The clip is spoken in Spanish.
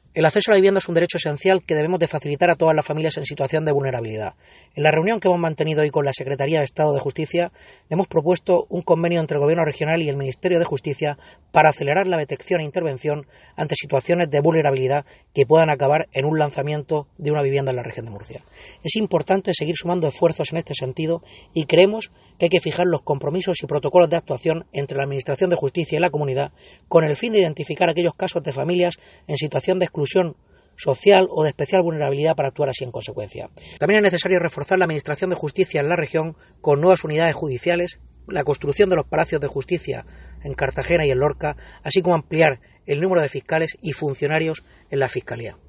El acceso a la vivienda es un derecho esencial que debemos de facilitar a todas las familias en situación de vulnerabilidad. En la reunión que hemos mantenido hoy con la Secretaría de Estado de Justicia, le hemos propuesto un convenio entre el Gobierno regional y el Ministerio de Justicia para acelerar la detección e intervención ante situaciones de vulnerabilidad que puedan acabar en un lanzamiento de una vivienda en la región de Murcia. Es importante seguir sumando esfuerzos en este sentido y creemos que hay que fijar los compromisos y protocolos de actuación entre la Administración de Justicia y la comunidad con el fin de identificar aquellos casos de familias en situación de exclusión social o de especial vulnerabilidad para actuar así en consecuencia. También es necesario reforzar la Administración de Justicia en la región con nuevas unidades judiciales, la construcción de los palacios de justicia en Cartagena y en Lorca, así como ampliar el número de fiscales y funcionarios en la Fiscalía.